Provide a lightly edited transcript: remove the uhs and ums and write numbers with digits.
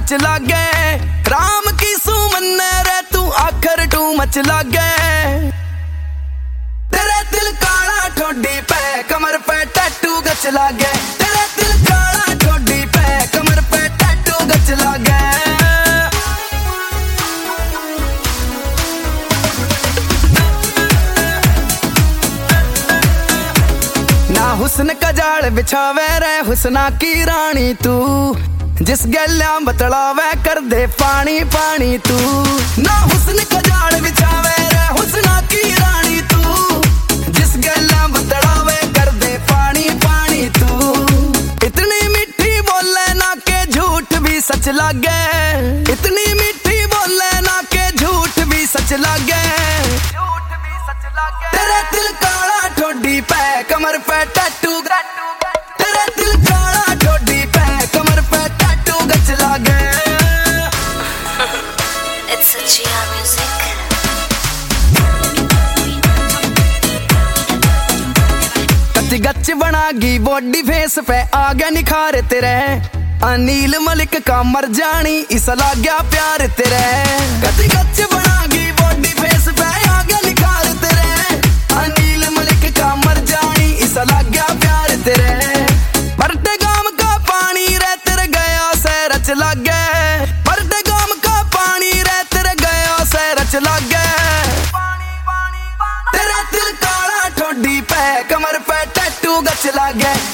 Much लागे, राम की सुमन्ने रे तू आखर टू मच लागे। तेरे दिल काला ठोडी पे कमर पे टैटू गच लागे, तेरे दिल काला ठोडी पे कमर पे टैटू गच लागे। हुस्न का जाल बिछावे रे हुस्ना की रानी तू, जिस गल्या बतलावे कर दे पानी पानी तू। ना हुस्न का जाल बिछावे रे हुस्ना की रानी तू, जिस गल्या बतलावे कर दे पानी पानी तू। इतनी मीठी बोले ना के झूठ भी सच लागे, इतनी मीठी बोले ना के झूठ भी सच लागे। तेरे दिल काला ठोडी पे कमर पे टैटू, तेरे दिल काला ठोडी पे कमर पे टैटू गच लागे। It's a Gia music. कच्ची गच बनागी बॉडी फेस पे आगे निखार तेरे, अनिल मलिक का मर जानी इस लाग्या प्यार तेरे। कच्ची गच बनागी बॉडी फेस पे आगे निखार तेरे, अनिल मलिक का मर जानी इस लाग्या प्यार तेरे। बरटे गाम का पानी रे तेरे गया से रच लागे, बरटे गाम का पानी रे तेरे गया से रच लागे। तेरा दिल काला ठोडी पे कमर पे टैटू गच लागे।